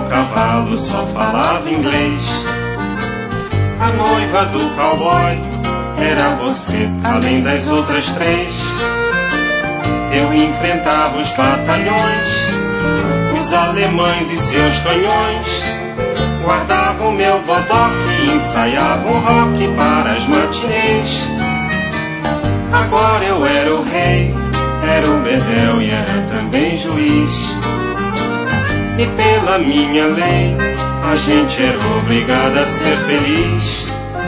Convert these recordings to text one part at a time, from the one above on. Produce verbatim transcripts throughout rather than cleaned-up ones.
cavalo só falava inglês. A noiva do cowboy era você, além das outras três. Eu enfrentava os batalhões, os alemães e seus canhões. Guardava o meu bodoque e ensaiava um rock para as matinês. Agora eu era o rei, era o bedel e era também juiz. E pela minha lei, a gente era obrigada a ser feliz.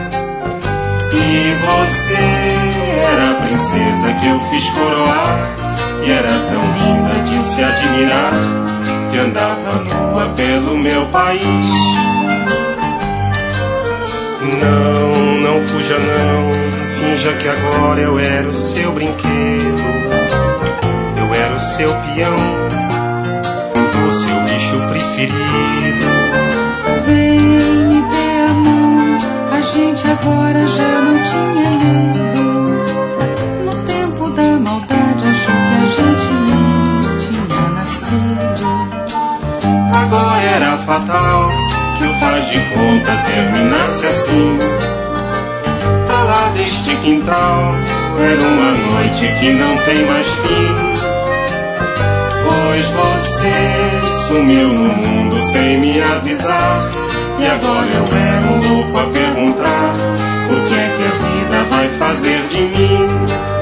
E você era a princesa que eu fiz coroar, e era tão linda de se admirar, que andava nua pelo meu país. Não, não fuja não, finja que agora eu era o seu brinquedo. Eu era o seu peão, o seu bicho preferido. Vem, me dê a mão, a gente agora já não tinha medo. No tempo da maldade achou que a gente nem tinha nascido. Agora era fatal que o faz de conta terminasse assim. Pra lá deste quintal era uma noite que não tem mais fim. Pois você sumiu no mundo sem me avisar, e agora eu era um louco a perguntar: o que é que a vida vai fazer de mim?